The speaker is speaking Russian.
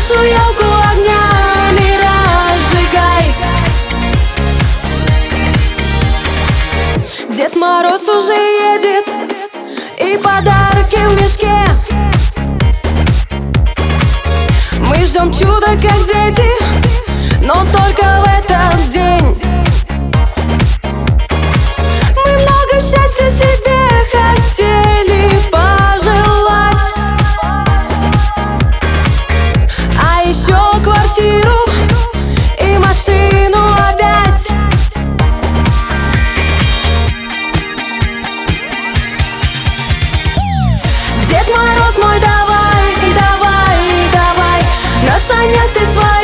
нашу елку огнями разжигай. Дед Мороз уже едет, и подарки в мешке. Мы ждем чуда, как дети, но только в этот день. Мы много счастья себе хотели пожелать, а еще квартиру и машину опять. Дед Мороз мой, давай, давай, давай, на санях ты свой